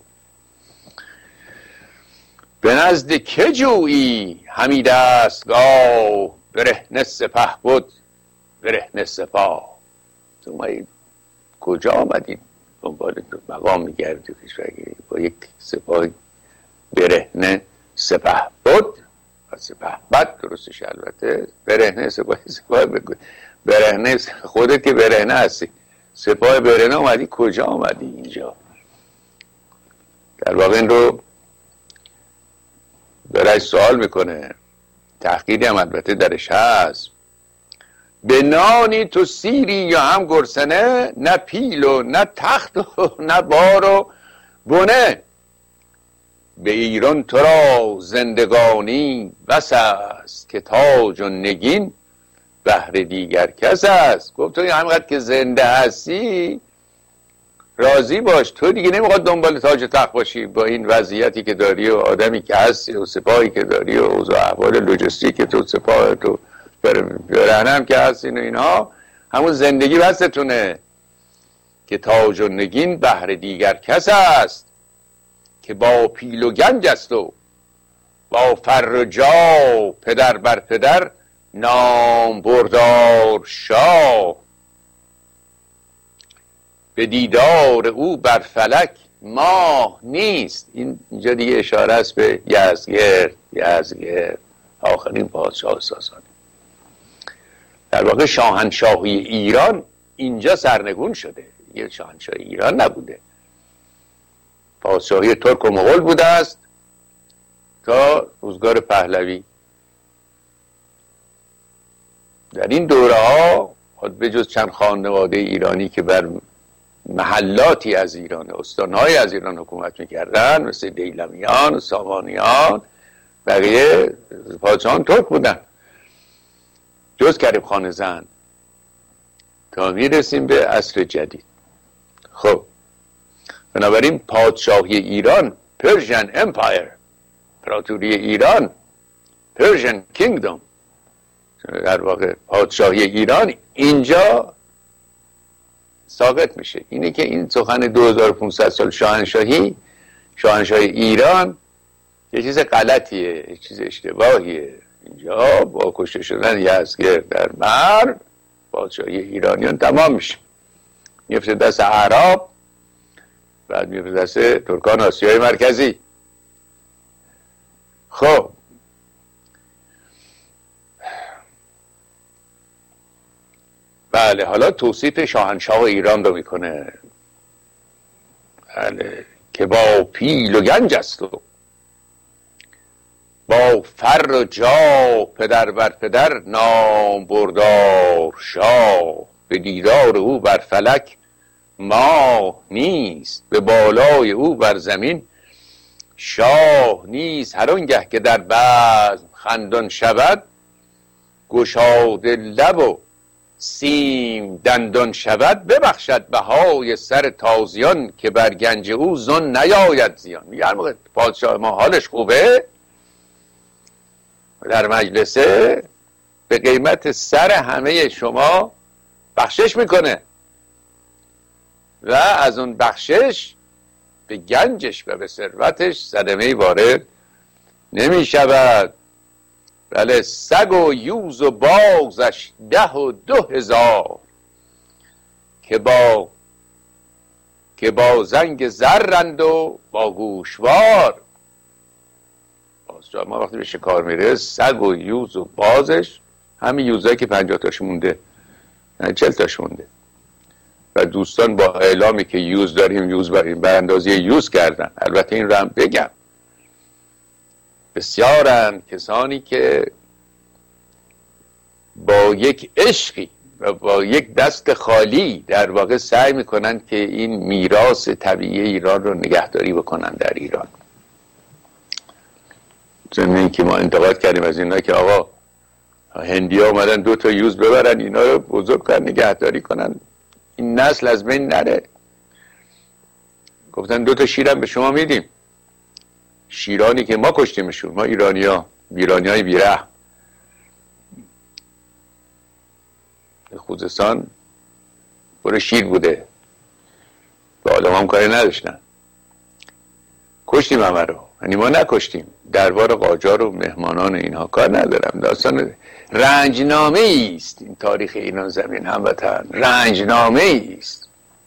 به نزد که جویی همی دستگاه، برهنه سپه بود برهنه سپاه. تو ما کجا آمدین دنبال مقام میگردی با یک سپاه برهنه سپه بود و سپه بد درستش البته. برهنه سپاه برهنه خودت که برهنه هستی، سپاه برهنه اومدی کجا آمدی اینجا؟ در واقع این رو برایش سوال میکنه، تحقیری هم البته درش هست. به نانی تو سیری یا هم گرسنه، نه پیل و نه تخت و نه بار و بنه. به ایران تو را زندگانی بس است، که تاج و نگین بهر دیگر کس است. گفت تو همینقدر که زنده هستی راضی باش، تو دیگه نمیخواد دنبال تاج و تخت باشی با این وضعیتی که داری و آدمی که هستی و سپاهی که داری و اوضاع احوال لوجستیک تو، سپاه تو، برهنه هم که هستین و اینها. همون زندگی بستونه که تاج و نگین بهر دیگر کس است، که با پیل و گنج است و با فر و جا پدر بر پدر نام بردار شاه، به دیدار او بر فلک ماه نیست. اینجا دیگه اشاره است به یزدگرد آخرین پادشاه ساسانی. در واقع شاهنشاهی ایران اینجا سرنگون شده، یه شاهنشاهی ایران نبوده، پادشاهی ترک و مغول بوده است تا روزگار پهلوی. در این دوره ها به جز چند خانواده ایرانی که بر محلاتی از ایران، استانهای از ایران حکومت میکردن، مثل دیلمیان و سامانیان، بقیه پادشاهان ترک بودن جز کریم خان زند، تا میرسیم به عصر جدید. خب بنابراین پادشاهی ایران، پرژن امپایر، امپراتوری ایران، پرژن کینگدوم، در واقع پادشاهی ایران اینجا ساقط میشه. اینه که این سخن 2500 سال شاهنشاهی ایران یه چیز غلطیه، یه چیز اشتباهیه. اینجا با کشته شدن یزدگرد در مرو پادشاهی ایرانیان تمام میشه، میفته دست اعراب، بعد میفته دست ترکان آسیای مرکزی. خب بله، حالا توصیف شاهنشاه ایران رو میکنه. بله، که با پیل و گنج است و با فر و جاه، پدر بر پدر نام بردار شاه، به دیدار او بر فلک ماه نیست، به بالای او بر زمین شاه نیست. هر آنگه که در بزم خندان شود، گشاده لب و سیم دندان شود، ببخشد بهای سر تازیان، که بر گنج او زن نیاید زیان. میگه هر موقع پادشاه ما حالش خوبه در مجلسه، به قیمت سر همه شما بخشش میکنه و از اون بخشش به گنجش و به ثروتش صدمه‌ای وارد نمیشود. بله، سگ و یوز و بازش 10 و 2000، که با زنگ زرند و با گوشوار. ما وقتی به شکار میره، سگ و یوز و بازش، همین یوزایی که 50 تاش مونده، 40 تاش مونده، و دوستان با اعلامی که یوز داریم، یوز بریم، به اندازه یوز کردن. البته این رو هم بگم، بسیارن کسانی که با یک عشقی و با یک دست خالی در واقع سعی میکنن که این میراث طبیعی ایران رو نگهداری بکنن در ایران. ضمن این که ما انتقاد کردیم از اینا که آقا هندی ها اومدن 2 تا یوز ببرن، اینا رو بزرگ کنن، نگهداری کنن، این نسل از بین نره. گفتن 2 تا شیرم به شما میدیم، شیرانی که ما کشتیمشون، ما ایرانی های بیره. خوزستان پر شیر بوده، به آدم هم کاری نداشتن، کشتیم همه رو. یعنی ما نکشتیم، دربار قاجار و مهمانان اینها کار ندارم. داستان رنجنامه است این تاریخ ایران زمین هموطن، رنجنامه است.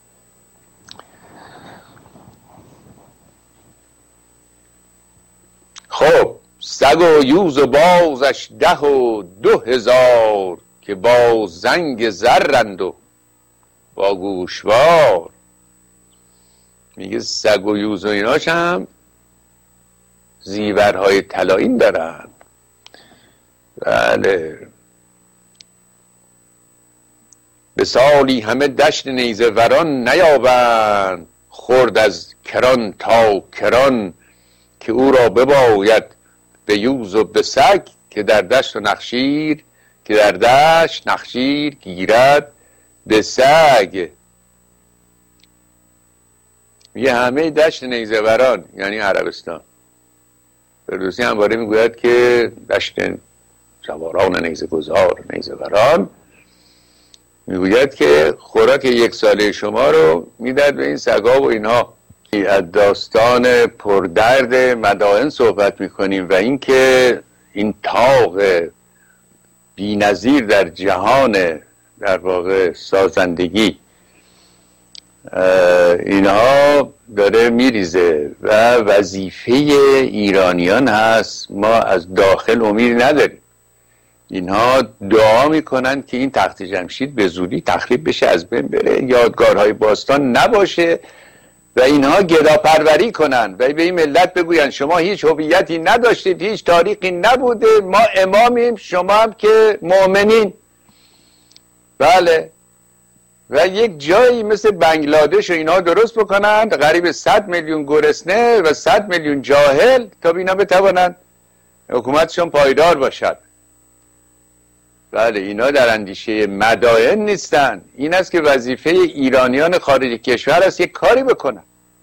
خب سگ و یوز و بازش 10 و 2000، که با زنگ زرند و با گوشوار. میگه سگ و یوز و ایناش هم زیورهای طلایین دارن. بله، به سالی همه دشت نیزه وران نیابند، خورد از کران تا کران، که او را بباید به یوز و به سگ، که در دشت و نخشیر، که در دشت نخشیر گیرد به سگ. یه همه دشت نیزه وران یعنی عربستان. فردوسی هم باره میگوید که دشت سواران نیزه گذار نیزه وران، میگوید که خوراک 1 ساله شما رو میداد به این سگا و اینها. از داستان پردرد مدائن صحبت میکنیم و اینکه این تاق بی‌نظیر در جهان در واقع سازندگی اینها داره میریزه و وظیفه ایرانیان هست. ما از داخل امید نداریم. اینها دعا میکنن که این تخت جمشید به زودی تخریب بشه، از بین بره، یادگارهای باستان نباشه و اینها گداپروری کنن و به این ملت بگوین شما هیچ هویتی نداشتید، هیچ تاریخی نبوده، ما امامیم، شما هم که مؤمنین. بله. و یک جایی مثل بنگلادش و اینا درست بکنند قریب 100 میلیون گرسنه و 100 میلیون جاهل تا اینا بتوانند حکومتشون پایدار باشد. بله، اینا در اندیشه مدائن نیستن. این است که وظیفه ایرانیان خارج کشور است یک کاری بکنن.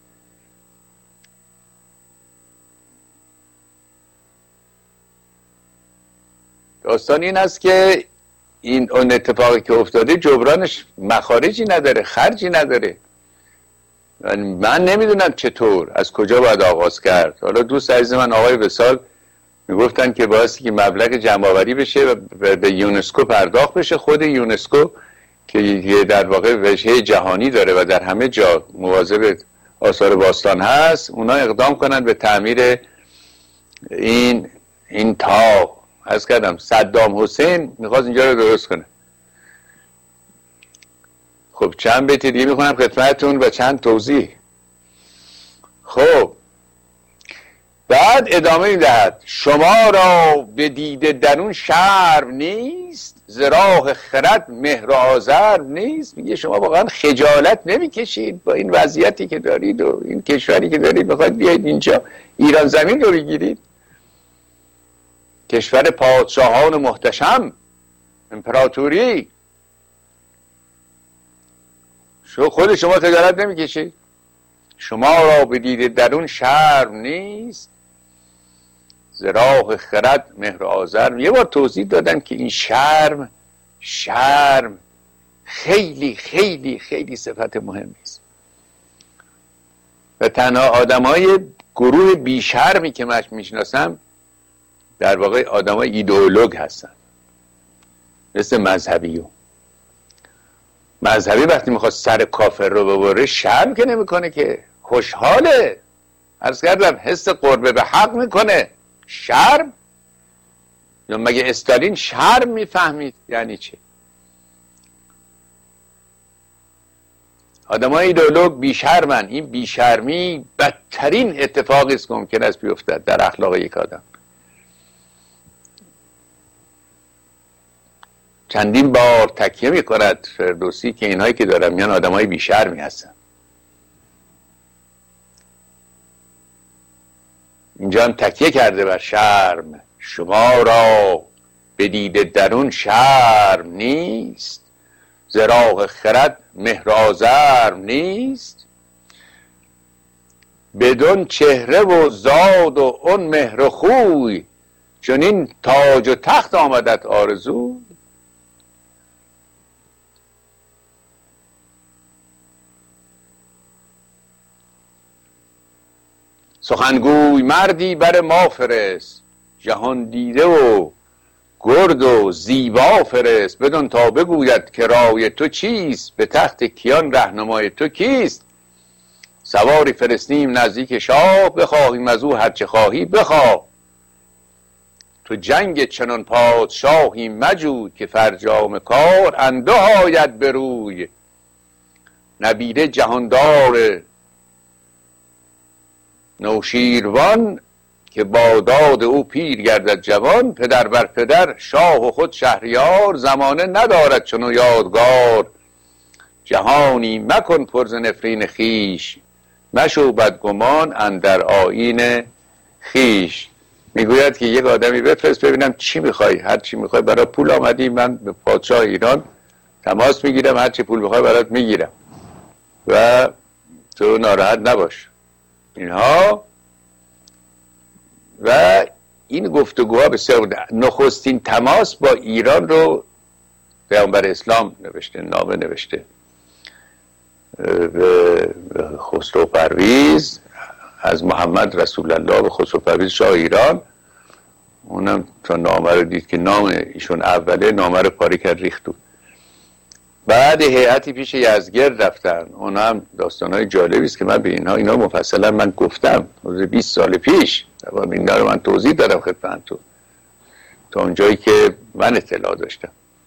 داستان این است که این اون اتفاقی که افتاده جبرانش مخارجی نداره، خرجی نداره. من نمیدونم چطور، از کجا باید آغاز کرد. حالا دوست عزیز من آقای وصال میگفتن که بایستی که مبلغ جمع‌آوری بشه و به یونسکو پرداخت بشه. خود یونسکو که در واقع وجهه جهانی داره و در همه جا مواظب آثار باستان هست، اونا اقدام کنن به تعمیر این تاق. عرض کردم صدام حسین میخواست اینجا رو درست کنه. خب چند بیت دیگه میخونم خدمتتون و چند توضیح. خب بعد ادامه میدهد شما را به دیده درون شرم نیست، ز راه خرد مهر و آزرم نیست. میگه شما واقعا خجالت نمیکشید با این وضعیتی که دارید و این کشوری که دارید بخواید بیاید اینجا ایران زمین رو بگیرید، کشور پادشاهان محتشم، امپراتوری. خود شما خجالت نمیکشید؟ شما را به دیده درون شرم نیست، ز راه خرد مهر آزرم. یه بار توضیح دادم که این شرم خیلی خیلی خیلی صفت مهمی است و تنها آدمای گروه بیشرمی که من میشناسم در واقع آدمای ایدئولوگ هستن، مثل مذهبی وقتی میخواد سر کافر رو ببره شرم که نمیکنه، که خوشحاله. عرض کردم حس قربه به حق میکنه. شرم؟ یا مگه استالین شرم میفهمید یعنی چه؟ آدمای ایدئولوگ بیشرمن. این بیشرمی بدترین اتفاقی است که ممکن است بیفتد در اخلاق یک آدم. چندین بار تکیه میکند فردوسی که اینهایی که دارم میان آدمای بیشرمی هستن. اینجا هم تکیه کرده بر شرم. شما را به دیده درون شرم نیست، ز راه خرد مهر آزرم نیست. بدون چهره و زاد و اون مهر و خوی، چون این تاج و تخت آمدت آرزو. سخنگوی مردی بر ما فرست، جهان دیده و گرد و زیبا فرست. بدون تا بگوید که رای تو چیست، به تخت کیان رهنمای تو کیست. سواری فرستیم نزدیک شاه، بخواهیم از او هرچه خواهی بخواه. تو جنگ چنان پادشاهی مجوی، که فرجام کار انده آید بروی. نبیره جهاندار نوشیروان، که با داد او پیر گردد جوان. پدر بر پدر شاه و خود شهریار، زمانه ندارد چنو یادگار. جهانی مکن پر ز نفرین خویش، مشو بدگمان اندر آیین خویش. میگوید که یک آدمی بفرست ببینم چی میخوای، هر چی میخوای. برای پول آمدی، من به پادشاه ایران تماس میگیرم، هر چی پول بخوای برات میگیرم و تو ناراحت نباش. اینها و این گفتگوها بسیار بوده. نخستین تماس با ایران رو پیامبر اسلام نوشته، نامه نوشته به خسرو پرویز، از محمد رسول الله به خسرو پرویز شاه ایران. اونم تا نامه رو دید که نام ایشون اوله، نامه رو پاره کرد ریخت. بعد هیئتی پیش یزدگرد رفتن، اون هم داستانهای جالبی است که من به اینا مفصلا من گفتم 20 سال پیش، اینا رو من توضیح دادم خدمتتون تا اونجایی که من اطلاع داشتم.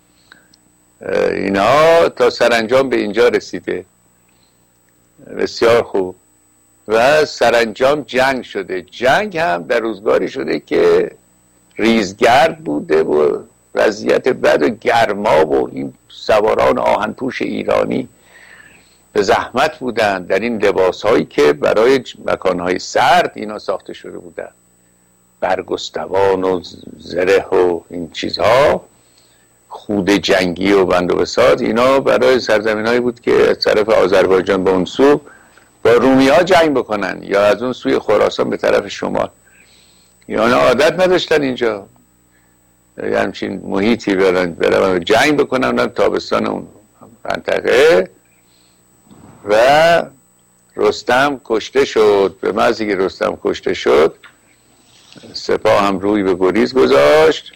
اینا تا سرانجام به اینجا رسیده، بسیار خوب. و سرانجام جنگ شده. جنگ هم در روزگاری شده که ریزگرد بوده و وضعیت بد و گرما و این سواران آهنپوش ایرانی به زحمت بودن در این لباسهایی که برای مکانهای سرد اینا ساخته شده بودن، برگستوان و زره و این چیزها، خود جنگی و بند و بساط، اینا برای سرزمینایی بود که از طرف آذربایجان به اون سو با رومی ها جنگ بکنن یا از اون سوی خراسان به طرف شمال. یعنی عادت نداشتن اینجا همچین محیطی برن جنگ بکنن تابستان اون منطقه. و رستم کشته شد. به محضی که رستم کشته شد سپاه هم روی به گریز گذاشت.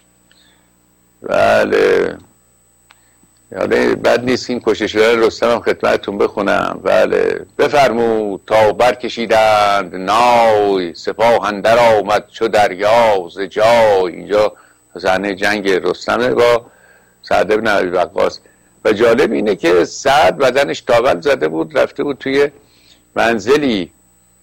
بله یاده بد نیست این کشته شده رستم هم خدمتتون بخونم. بله بفرمود تا برکشیدند نای، سپاه اندر آمد چو دریا ز جای. اینجا صحنه جنگ رستمه با سعد بن ابی وقاص. و جالب اینه که سعد بدنش تاول زده بود، رفته بود توی منزلی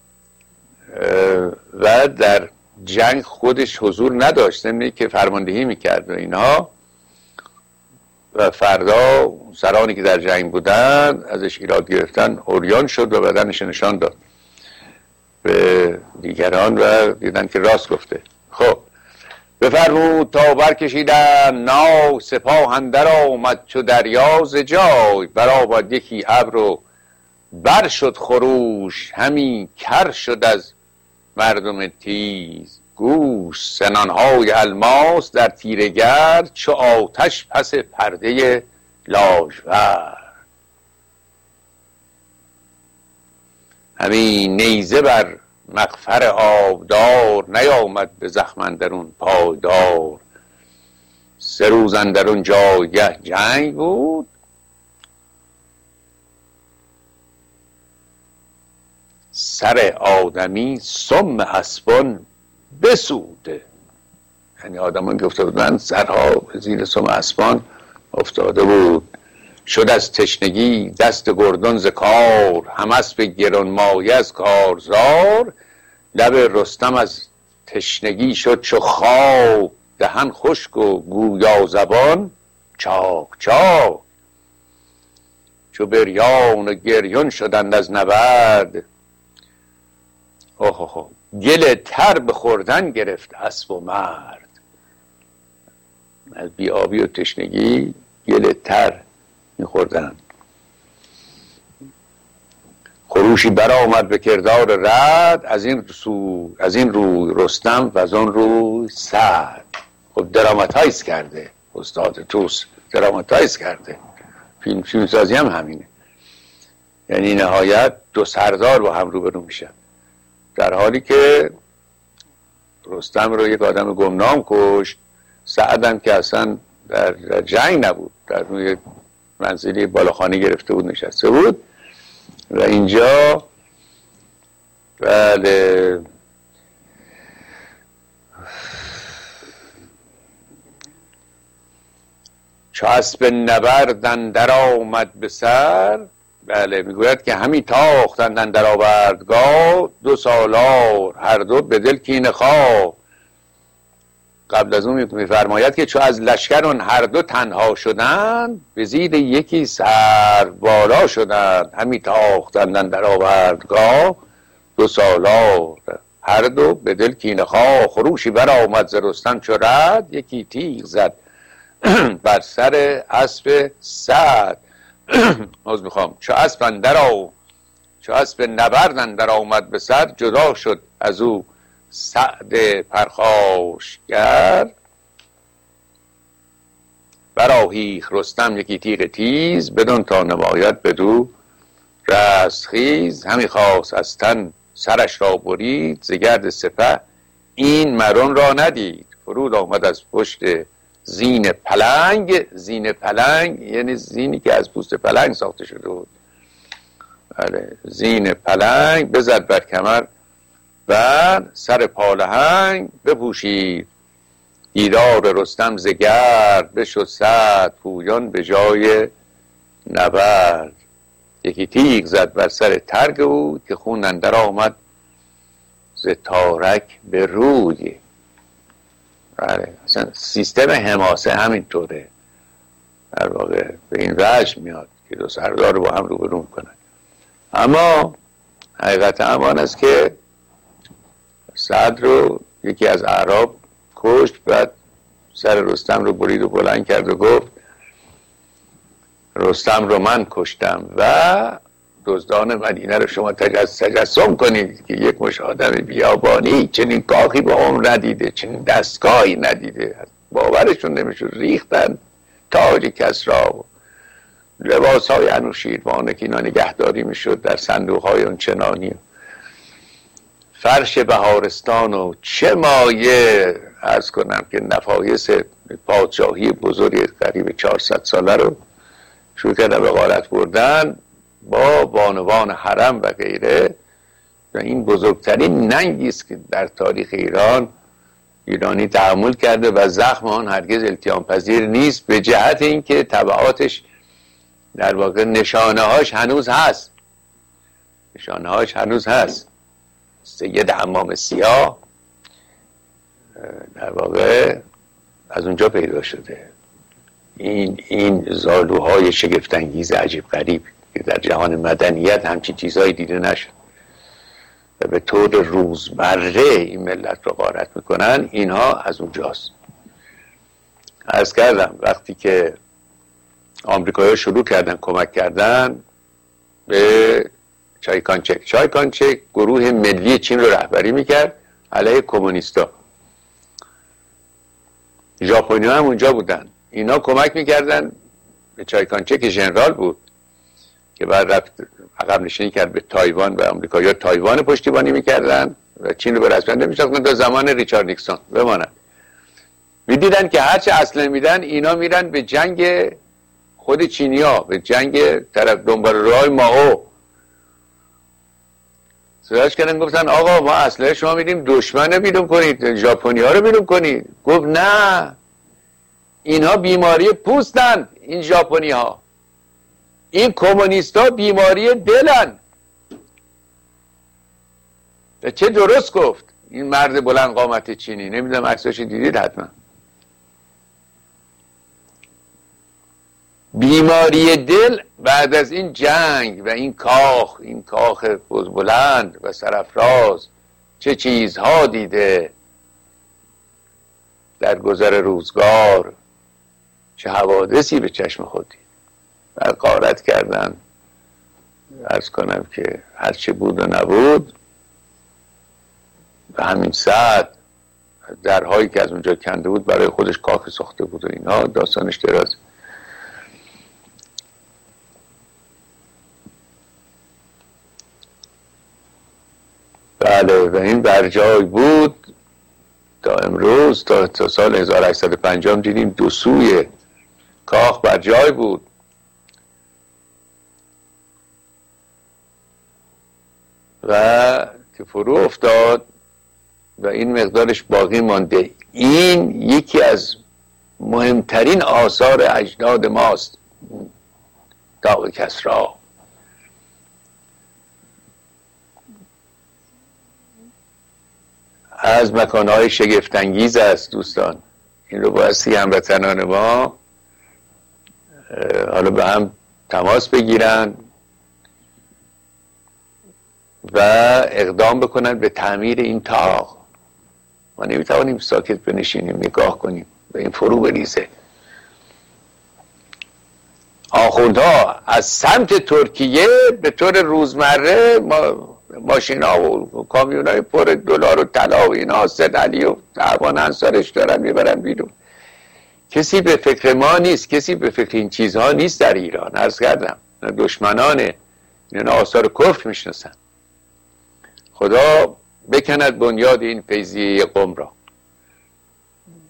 و در جنگ خودش حضور نداشت، نمیده که فرماندهی میکرد و اینها. و فردا سرانی که در جنگ بودن ازش ایراد گرفتن، عریان شد و بدنش نشان داد به دیگران و دیدن که راست گفته. خب بفرمود تا برکشیدن ناو، سپاه اندر آمد چو دریا ز جای. برآمد یکی ابر و بر شد خروش، همی کر شد از مردم تیز. گوش سنانهای الماس در تیره گرد، چو آتش پس پرده لاژورد. همی نیزه بر مغفر آبدار، نیامد به زخم اندرون پایدار. 3 روز اندرون جایگه جنگ بود، سر آدمی سم اسبان بسوده. یعنی آدمان که افتاده بودن سرها زیر سم اسبان افتاده بود. شد از تشنگی دست گردان ز کار، هم اسب گران مایه از کارزار. لب رستم از تشنگی شد چو خاک، دهن خشک و گویا زبان چاک چاک. چو بریان و گریان شدند از نبرد، گل تر به خوردن گرفت اسب و مرد. از بیابی و تشنگی گل تر میخوردن. خروشی برآمد به کردار رد، از این روی رستم و از اون روی سعد. خب دراماتایز کرده استاد توس، دراماتایز کرده. فیلم سازی هم همینه، یعنی نهایت 2 سردار با هم روبرو میشن، در حالی که رستم رو یک آدم گمنام کشت، سعد هم که اصلا در جنگ نبود، در روی منزلی بالاخانه گرفته بود نشسته بود. و اینجا بله چو اسب نبرد اندر آمد به سر. بله میگوید که همی تاختند اندر آوردگاه، 2 سالار هر دو به دل کینه خواه. قبل از اون میفرماید که چو از لشکر هر دو تنها شدند، به زید یکی سر بالا شدند. همی تاختند اندر آوردگاه، 2 سالار هر دو به دل کینه خواه. خروشی برآمد ز رستم چو رد، یکی تیغ زد بر سر اسب سعد. عذر میخوام. چو اسب نبرد اندر آمد به سر، جدا شد از او سعد پرخاشگر. برآهیخت رستم یکی تیغ تیز، بدان تا نماید بدو رستخیز. همی خواست از تن سرش را برید، ز گرد سپه این مرون را ندید. فرود آمد از پشت زین پلنگ. زین پلنگ یعنی زینی که از پوست پلنگ ساخته شده بود. بله، زین پلنگ بزد بر کمر و سر پالهنگ بپوشید. ایرار رستم ز گرد بشد سعد پویان به جای نبرد. یکی تیغ زد بر سر ترگ او که خون اندر آمد ز تارک به روی. بله، اصلا سیستم حماسه همینطوره، در واقع به این وجه میاد که دو سردار رو با هم روبرو میکنن. اما حقیقت امان است که سعد رو یکی از اعراب کشت، بعد سر رستم رو برید و بلند کرد و گفت رستم رو من کشتم و دزدان مدینه رو شما تجسم کنید که یک مش آدم بیابانی چنین کاخی با عمر ندیده، چنین دستگاهی ندیده. باورشون نمیشد. ریختن تاج کسری و لباس های انوشیروان که اینا نگهداری میشد در صندوق های اون چنانی، فرش بهارستان و چه مایه عرض کنم که نفایس پادشاهی بزرگ قریب 400 ساله رو شروع کردن به غارت بردن با بانوان حرم و غیره. و این بزرگترین ننگی است که در تاریخ ایرانی تحمل کرده و زخم آن هرگز التیام پذیر نیست، به جهت اینکه تبعاتش در واقع نشانه هاش هنوز هست. سید حمام سیاه در واقع از اونجا پیدا شده. این زالوهای شگفت‌انگیز عجیب غریب که در جهان مدنیت همچین چیزهایی دیده نشد و به طور روزمره این ملت رو غارت میکنن، اینها از اونجاست. عرض کردم وقتی که آمریکایی‌ها شروع کردن کمک کردن به چایکانچک گروه ملی چین رو رهبری میکرد علیه کمونیستا. ژاپنی‌ها هم اونجا بودن. اینا کمک میکردن به چایکانچک که ژنرال بود که بعد رفت عقب نشینی کرد به تایوان و آمریکایی‌ها تایوان پشتیبانی میکردن و چین رو به رسمیت نمی‌شناختن تا زمان ریچارد نیکسون بماند. میدیدن که هرچه اسلحه میدن اینا میرن به جنگ خود چینی‌ها، به جنگ طرف دنبال راه ماو. صداش کردن گفتن آقا ما اسلحه شما میدیم دشمن رو بیرون کنید، ژاپنی‌ها رو بیرون کنید. گفت نه، اینها بیماری پوستن، این ژاپنی‌ها. این کمونیست‌ها بیماری دلن. و چه درست گفت این مرد بلند قامت چینی. نمیدونم عکساشو دیدید حتما. بیماری دل بعد از این جنگ و این کاخ بلند و سرافراز چه چیزها دیده در گذر روزگار، چه حوادثی به چشم خود دید و غارت کردن. عرض کنم که هرچه بود و نبود و همین سعد درهایی که از اونجا کنده بود برای خودش کاخ ساخته بود و اینا داستانش دراز. بله، و این برجای بود تا امروز، تا سال 1850 دیدیم دو سوی کاخ برجای بود. و که فرو افتاد و این مقدارش باقی مانده. این یکی از مهمترین آثار اجداد ماست، طاق کسری. از مکانهای شگفت‌انگیز است دوستان. این رو بایستی هموطنان ما حالا به هم تماس بگیرن و اقدام بکنن به تعمیر این طاق. ما نمیتوانیم ساکت بنشینیم نگاه کنیم به این فرو بریزه. آخوندها از سمت ترکیه به طور روزمره ماشینا و کامیونای پر دلار و طلا و اینا سید علی و تعبان انصارش دارن میبرن بیرون. کسی به فکر ما نیست، کسی به فکر این چیزها نیست در ایران. عرض کردم دشمنان اینا آثار کفر میشناسن. خدا بکند بنیاد این فیضیه قم را.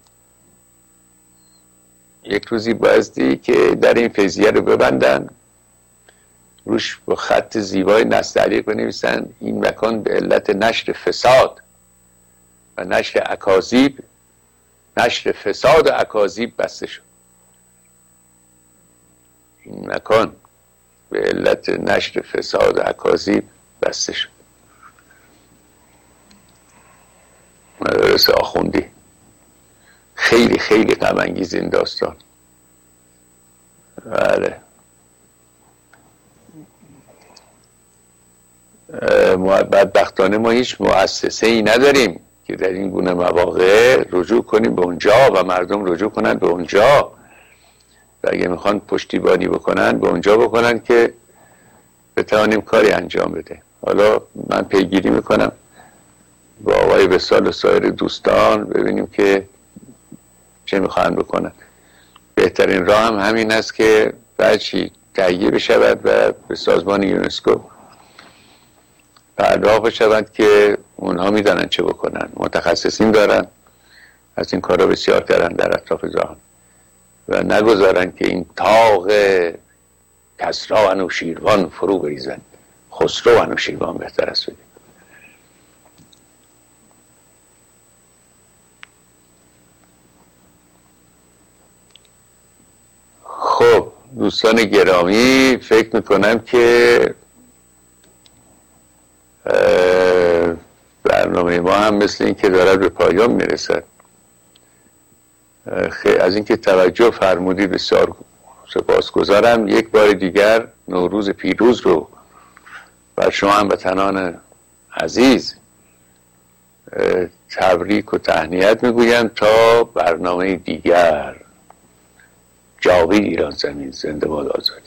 یک روزی بایستی که در این فیضیه رو ببندن، روش با خط زیبای نستعلیق بنویسن این مکان به علت نشر فساد و نشر اکاذیب، نشر فساد و اکاذیب بسته شد. این مکان به علت نشر فساد و اکاذیب بسته شد. مدارس آخوندی. خیلی خیلی غم انگیز این داستان. بله. بدبختانه ما هیچ مؤسسه ای نداریم که در این گونه مواقع رجوع کنیم به اونجا و مردم رجوع کنن به اونجا و اگه میخوان پشتیبانی بکنن به اونجا بکنن که بتوانیم کاری انجام بده. حالا من پیگیری میکنم با آقای وصال و سایر دوستان ببینیم که چه میخوان بکنن. بهترین راه هم همین است که بچی تهیه بشود و به سازمان یونسکو پرداخت بشود که اونها میدانن چه بکنن، متخصصین دارن، از این کارا بسیار کردن در اطراف جهان و نگذارن که این طاق کسری و انوشیروان فرو بریزن. خسرو و انوشیروان بهتر است بگیم. خب دوستان گرامی، فکر میکنم که برنامه ما هم مثل این که دارد به پایان میرسد. از اینکه توجه فرمودید بسیار سپاسگزارم. یک بار دیگر نوروز پیروز رو بر شما هموطنان عزیز تبریک و تهنیت میگویم تا برنامه دیگر. جاوید ایران زمین، زنده باد آزادی.